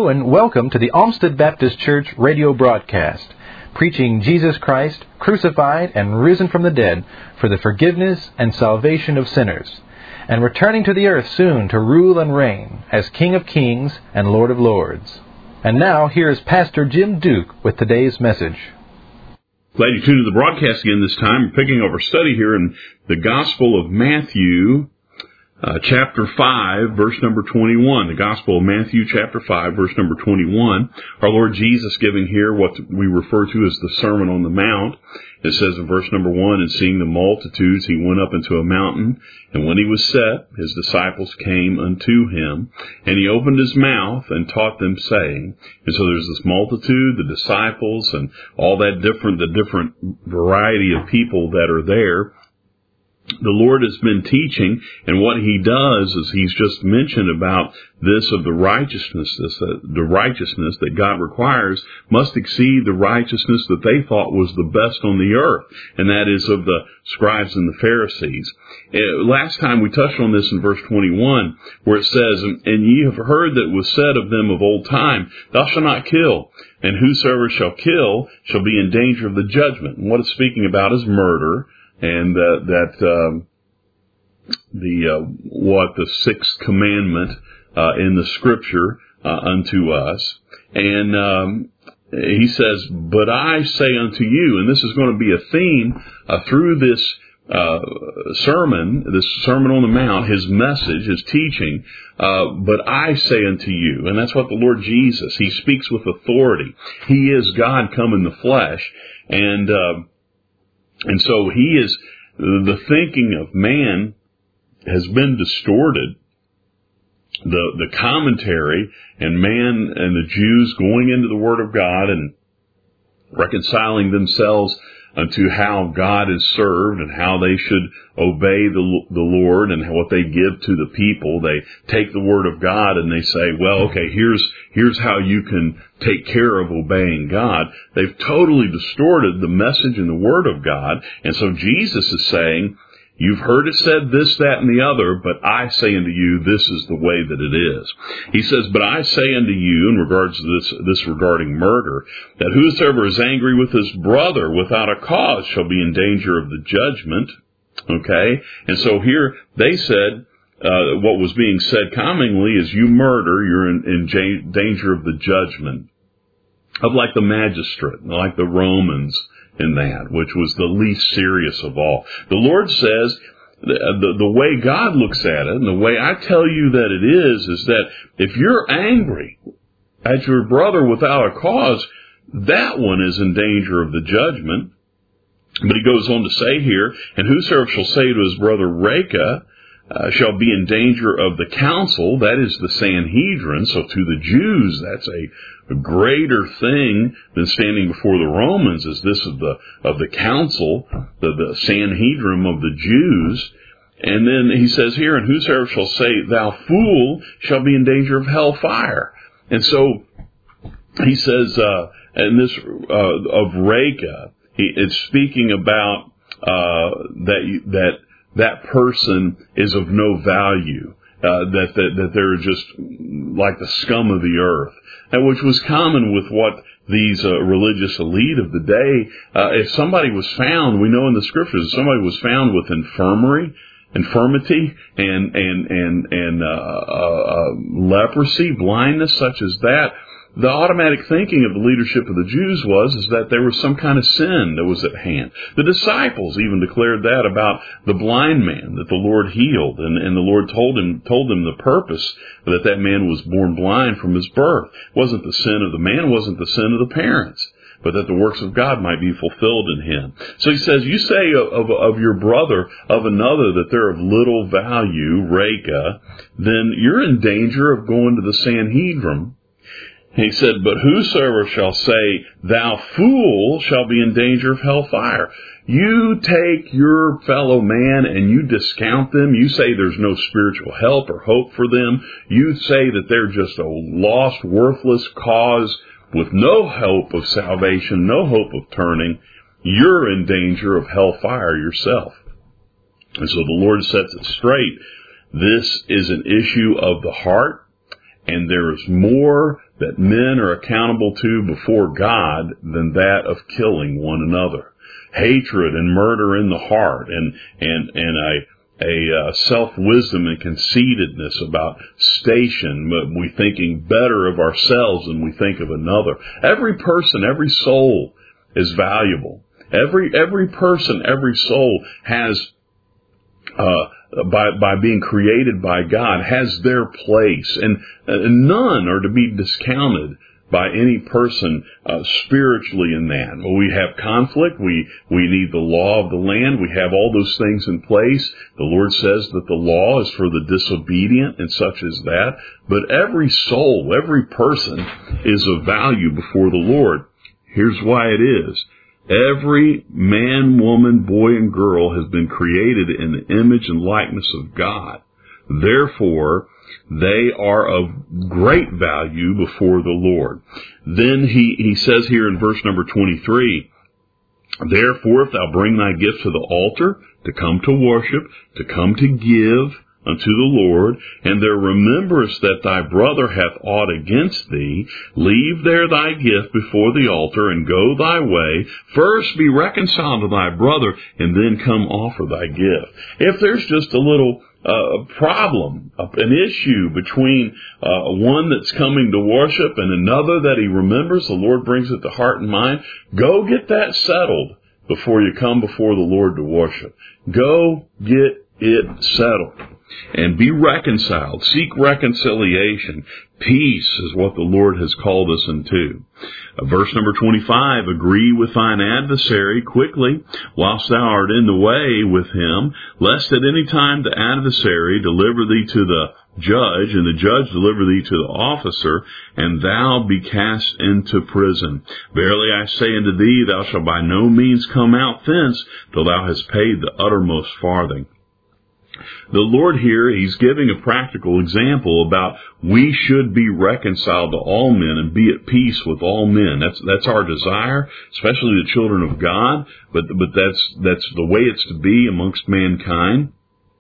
and welcome to the Olmsted Baptist Church radio broadcast, preaching Jesus Christ, crucified and risen from the dead for the forgiveness and salvation of sinners, and returning to the earth soon to rule and reign as King of Kings and Lord of Lords. And now, here is Pastor Jim Duke with today's message. Glad you tuned to the broadcast again this time. We're picking up our study here in the Gospel of Matthew, chapter 5, verse number 21. The Gospel of Matthew, chapter 5, verse number 21. Our Lord Jesus giving here what we refer to as the Sermon on the Mount. It says in verse number 1, and seeing the multitudes, he went up into a mountain, and when he was set, his disciples came unto him, and he opened his mouth and taught them, saying. And so there's this multitude, the disciples, and all that the different variety of people that are there. The Lord has been teaching, and what he does is he's just mentioned about this of the righteousness that God requires must exceed the righteousness that they thought was the best on the earth, and that is of the scribes and the Pharisees. Last time we touched on this in verse 21, where it says, and ye have heard that it was said of them of old time, thou shalt not kill, and whosoever shall kill shall be in danger of the judgment. And what it's speaking about is murder. And what the sixth commandment in the Scripture unto us, and he says, "But I say unto you," and this is going to be a theme through this sermon on the Mount, his message, his teaching. But I say unto you, and that's what the Lord Jesus, he speaks with authority. He is God come in the flesh, and so the thinking of man has been distorted. The commentary and man and the Jews going into the Word of God and reconciling themselves unto how God is served and how they should obey the Lord and what they give to the people. They take the Word of God and they say, well, okay, here's how you can take care of obeying God. They've totally distorted the message and the Word of God. And so Jesus is saying, you've heard it said this, that, and the other, but I say unto you, this is the way that it is. He says, but I say unto you, in regards to this regarding murder, that whosoever is angry with his brother without a cause shall be in danger of the judgment. Okay? And so here they said, what was being said commonly is you murder, you're in danger of the judgment. Of like the magistrate, like the Romans, in that, which was the least serious of all. The Lord says, the way God looks at it, and the way I tell you that it is that if you're angry at your brother without a cause, that one is in danger of the judgment. But he goes on to say here, and whosoever shall say to his brother, Reka, shall be in danger of the council, that is the Sanhedrin. So to the Jews, that's a greater thing than standing before the Romans, is this of the council, the Sanhedrin of the Jews. And then he says here, and whosoever shall say, thou fool, shall be in danger of hellfire. And so he says, and this of Reka, it's speaking about that person is of no value, that they're just like the scum of the earth, and which was common with what these religious elite of the day. If somebody was found, we know in the Scriptures, if somebody was found with infirmity and leprosy, blindness, such as that, the automatic thinking of the leadership of the Jews is that there was some kind of sin that was at hand. The disciples even declared that about the blind man that the Lord healed, and the Lord told them the purpose that man was born blind from his birth. It wasn't the sin of the man, it wasn't the sin of the parents, but that the works of God might be fulfilled in him. So he says, you say of your brother, of another, that they're of little value, Reka, then you're in danger of going to the Sanhedrin. He said, but whosoever shall say, thou fool, shall be in danger of hellfire. You take your fellow man and you discount them. You say there's no spiritual help or hope for them. You say that they're just a lost, worthless cause with no hope of salvation, no hope of turning. You're in danger of hellfire yourself. And so the Lord sets it straight. This is an issue of the heart. And there is more that men are accountable to before God than that of killing one another. Hatred and murder in the heart, and a self-wisdom and conceitedness about station, we thinking better of ourselves than we think of another. Every person, every soul is valuable. Every person, every soul has, by being created by God, has their place, and none are to be discounted by any person spiritually in that. We have conflict. We need the law of the land. We have all those things in place. The Lord says that the law is for the disobedient and such as that. But every soul, every person is of value before the Lord. Here's why it is. Every man, woman, boy, and girl has been created in the image and likeness of God. Therefore, they are of great value before the Lord. Then he says here in verse number 23, therefore, if thou bring thy gift to the altar, to come to worship, to come to give unto the Lord, and there rememberest that thy brother hath aught against thee, leave there thy gift before the altar, and go thy way. First be reconciled to thy brother, and then come offer thy gift. If there's just a little problem, an issue between one that's coming to worship and another that he remembers, the Lord brings it to heart and mind, go get that settled before you come before the Lord to worship. Go get it settled and be reconciled. Seek reconciliation. Peace is what the Lord has called us into. Verse number 25, agree with thine adversary quickly whilst thou art in the way with him, lest at any time the adversary deliver thee to the judge, and the judge deliver thee to the officer, and thou be cast into prison. Verily I say unto thee, thou shalt by no means come out thence till thou hast paid the uttermost farthing. The Lord here, he's giving a practical example about we should be reconciled to all men and be at peace with all men. That's our desire, especially the children of God, but that's the way it's to be amongst mankind,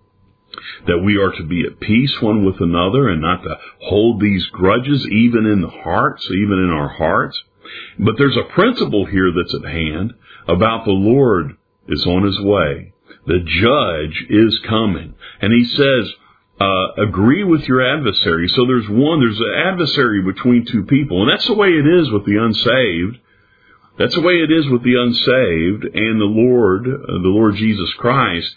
that we are to be at peace one with another and not to hold these grudges even in the hearts, even in our hearts. But there's a principle here that's at hand about the Lord is on his way. The judge is coming. And he says, agree with your adversary. So there's an adversary between two people. And that's the way it is with the unsaved. That's the way it is with the unsaved. And the Lord Jesus Christ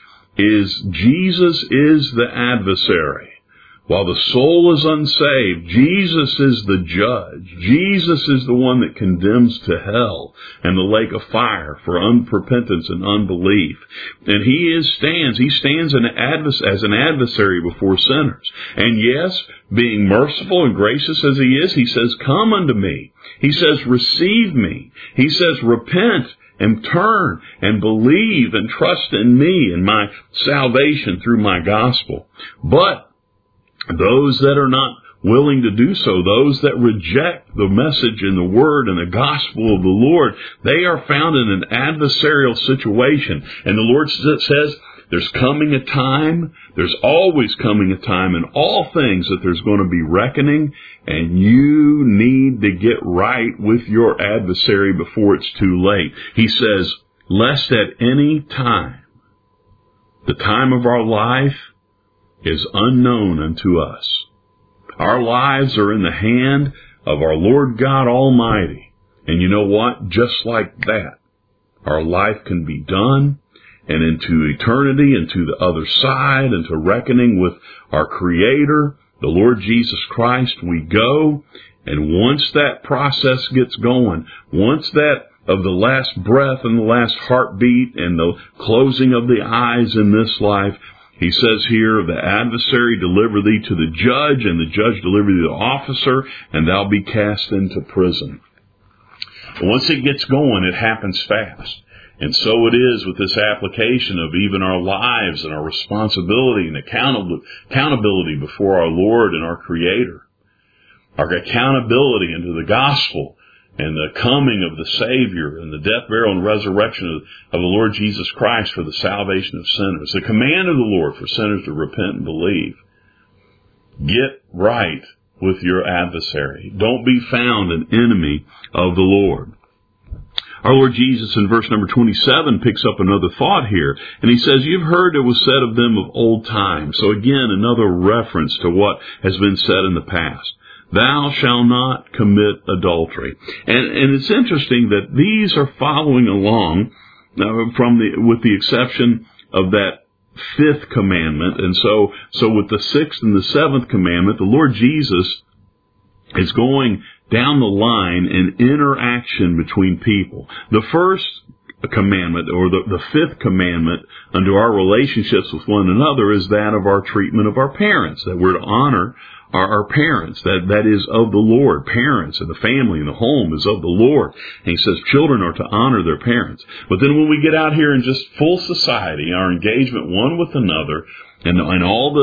Jesus is the adversary. While the soul is unsaved, Jesus is the judge. Jesus is the one that condemns to hell and the lake of fire for unrepentance and unbelief. And he stands as an adversary before sinners. And yes, being merciful and gracious as he is, he says, come unto me. He says, receive me. He says, repent and turn and believe and trust in me and my salvation through my gospel. But those that are not willing to do so, those that reject the message and the word and the gospel of the Lord, they are found in an adversarial situation. And the Lord says there's coming a time, there's always coming a time in all things that there's going to be reckoning, and you need to get right with your adversary before it's too late. He says, lest at any time, the time of our life is unknown unto us. Our lives are in the hand of our Lord God Almighty. And you know what? Just like that, our life can be done, and into eternity, into the other side, into reckoning with our Creator, the Lord Jesus Christ, we go. And once that process gets going, once that of the last breath and the last heartbeat and the closing of the eyes in this life, he says here, the adversary deliver thee to the judge, and the judge deliver thee to the officer, and thou be cast into prison. And once it gets going, it happens fast. And so it is with this application of even our lives and our responsibility and accountability before our Lord and our Creator. Our accountability into the gospel and the coming of the Savior and the death, burial, and resurrection of the Lord Jesus Christ for the salvation of sinners. The command of the Lord for sinners to repent and believe. Get right with your adversary. Don't be found an enemy of the Lord. Our Lord Jesus in verse number 27 picks up another thought here, and he says, you've heard it was said of them of old time. So again, another reference to what has been said in the past. Thou shalt not commit adultery. And it's interesting that these are following along with the exception of that fifth commandment. And so with the sixth and the seventh commandment, the Lord Jesus is going down the line in interaction between people. The first commandment, or the fifth commandment under our relationships with one another, is that of our treatment of our parents, that we're to honor our parents, that is of the Lord. Parents and the family and the home is of the Lord. And he says children are to honor their parents. But then when we get out here in just full society, our engagement one with another, and all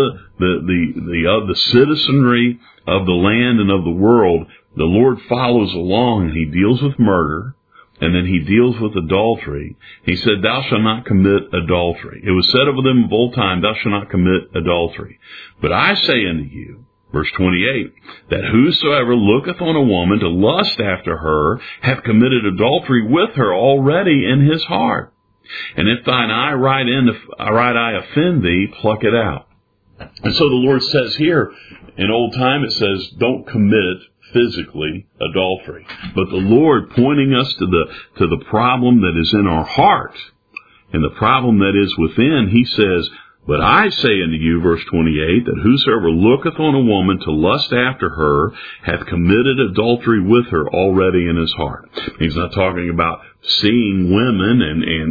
the citizenry of the land and of the world, the Lord follows along, and he deals with murder, and then he deals with adultery. He said, thou shalt not commit adultery. It was said of them of old time, thou shalt not commit adultery. But I say unto you, verse 28, that whosoever looketh on a woman to lust after her hath committed adultery with her already in his heart. And if thine right eye offend thee, pluck it out. And so the Lord says here, in old time it says, don't commit physically adultery. But the Lord pointing us to the problem that is in our heart, and the problem that is within, he says, but I say unto you, verse 28, that whosoever looketh on a woman to lust after her hath committed adultery with her already in his heart. He's not talking about seeing women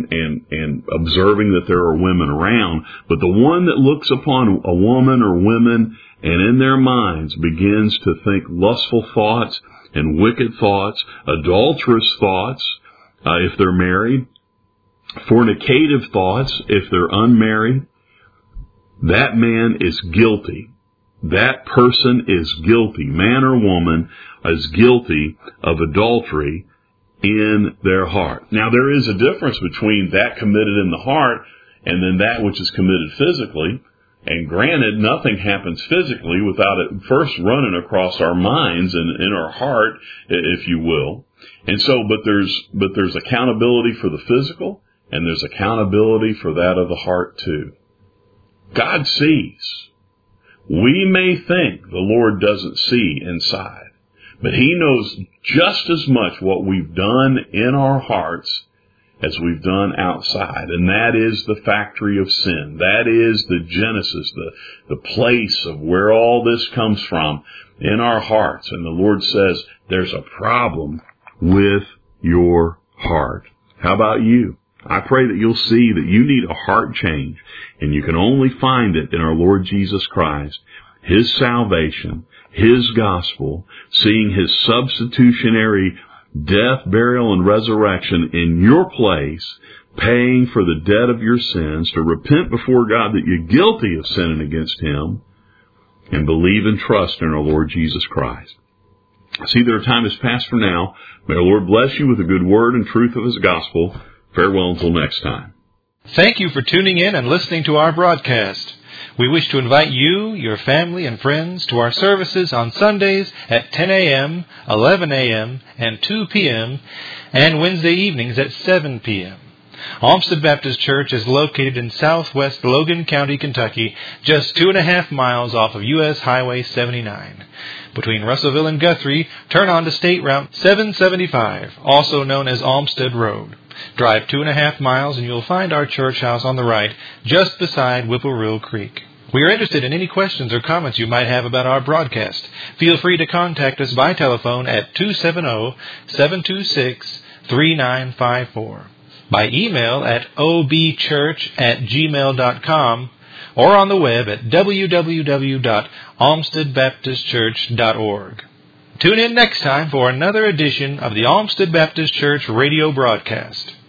and observing that there are women around, but the one that looks upon a woman or women and in their minds begins to think lustful thoughts and wicked thoughts, adulterous thoughts, if they're married, fornicative thoughts if they're unmarried, that man is guilty. That person is guilty. Man or woman is guilty of adultery in their heart. Now, there is a difference between that committed in the heart and then that which is committed physically. And granted, nothing happens physically without it first running across our minds and in our heart, if you will. And so, but there's accountability for the physical, and there's accountability for that of the heart too. God sees. We may think the Lord doesn't see inside, but he knows just as much what we've done in our hearts as we've done outside. And that is the factory of sin. That is the genesis, the place of where all this comes from in our hearts. And the Lord says there's a problem with your heart. How about you? I pray that you'll see that you need a heart change, and you can only find it in our Lord Jesus Christ, his salvation, his gospel, seeing his substitutionary death, burial, and resurrection in your place, paying for the debt of your sins, to repent before God that you're guilty of sinning against him, and believe and trust in our Lord Jesus Christ. See, their time is past for now. May our Lord bless you with the good word and truth of his gospel. Farewell until next time. Thank you for tuning in and listening to our broadcast. We wish to invite you, your family, and friends to our services on Sundays at 10 a.m., 11 a.m., and 2 p.m., and Wednesday evenings at 7 p.m. Olmsted Baptist Church is located in southwest Logan County, Kentucky, just 2.5 miles off of U.S. Highway 79. Between Russellville and Guthrie, turn on to State Route 775, also known as Olmsted Road. Drive 2.5 miles and you'll find our church house on the right, just beside Whippoorwill Creek. We are interested in any questions or comments you might have about our broadcast. Feel free to contact us by telephone at 270-726-3954, by email at obchurch@gmail.com, or on the web at www.olmstedbaptistchurch.org. Tune in next time for another edition of the Olmsted Baptist Church radio broadcast.